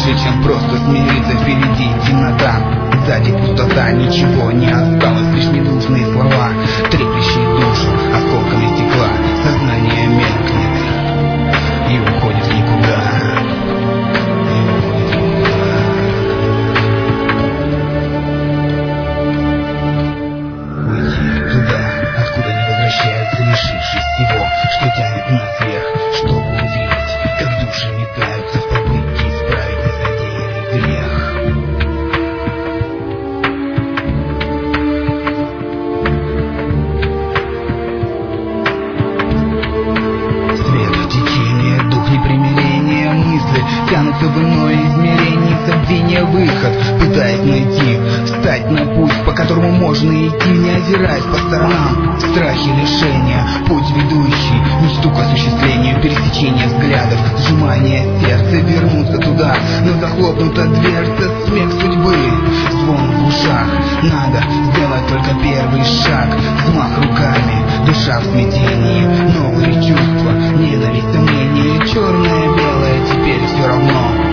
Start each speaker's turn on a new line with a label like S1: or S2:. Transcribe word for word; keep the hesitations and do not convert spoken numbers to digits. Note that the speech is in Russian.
S1: лучше, чем просто смириться. Впереди темнота, сзади пустота, ничего не осталось, лишь ненужные слова, треплющие душу осколками стекла. Сознание меркнет и уходит в никуда. Лишившись всего, что тянет нас вверх, чтобы увидеть, как души метаются в попытке исправить несодеянный грех. Свет, течение, дух непримирения, мысли тянутся в иное измерение, забвение, выход, пытаясь найти, встать на путь, по которому можно идти, не озираясь по сторонам. Страхи, лишения, путь ведущий, мечту к осуществлению, пересечение взглядов, сжимание сердца, вернуться туда, но захлопнута дверца, смех судьбы, звон в ушах. Надо сделать только первый шаг, взмах руками, душа в смятении, новые чувства, ненависть, сомнения, черное, белое, теперь все равно.